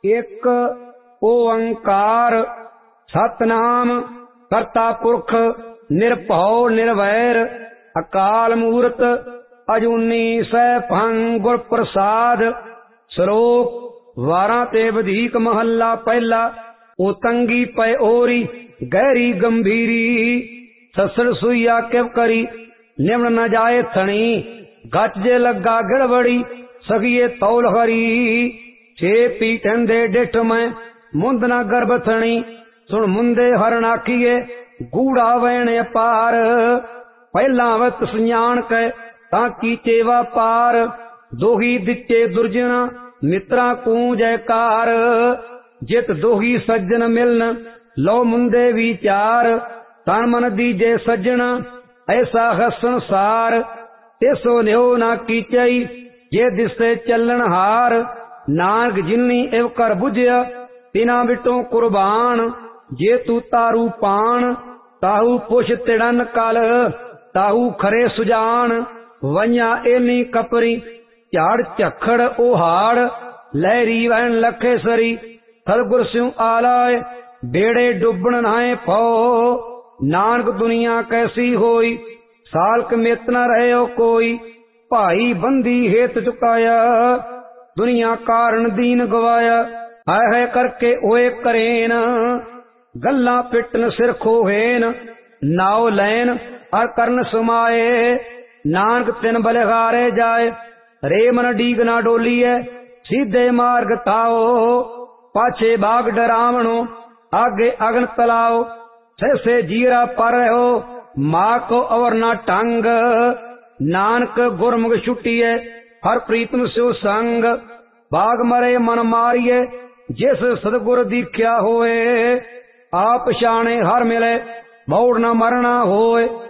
एक ओंकार सतनाम करता पुरख निरभौ निर्वैर अकाल मूरत अजूनी सैभं गुर प्रसाद। श्लोक 12 ते वधीक महला पहला। ओतंगी पै ओरी गहरी गंभीरी ससर सुइया किव करी निम्न न जाए थणी गच जे लगा गिड़बड़ी सगिए तौल हरी। छे पीठंदे डिठ में मुंद न गर्भ थणी सुन मुंदे हरण आखिए गूढ़ा वैण पार। पहला वत सुजान कै ताकी चेवा पार दोही दिचे दुर्जना मित्रा कू जयकार। जित दोही सज्जन मिलन लो मुंदे विचार तन मन दीजे सज्जना ऐसा है संसार। तेसो न्यो ना कीचई जे दिसे चलन हार नानक जिन्नी एव कर बुझया तिना बिटो कुर्बान। जे तू तारू पान ताहू पुछ तिड़न कल ताहू खरे सुजान। वन्या एनी कपरी झाड़ झखड़ ओहाड़ लहरी वहन लखे सरी थलगुर स्यों आलाए बेड़े डुबन नाए फो। नानक दुनिया कैसी होई सालक मेत न रहे कोई भाई बंदी हेत चुकाया दुनिया कारण दीन गवाया। है करके ओए करेन गल्ला पिटन सिर खोहेन नाव लैन और करन सुमाए। नानक तिन बलिहारे जाए रे मन डीग ना डोलिए सीधे मार्ग ताओ। पाछे बाग डरावणो आगे अगन तलाओ से जीरा पर हो माँ को अवर ना टंग। नानक गुरमुख छुटिए हर प्रीतम स्यो संग बाग मरे मन मारिए जिस सतगुर दीख्या होए। आप शाने हर मिले बौड़ न मरना होए।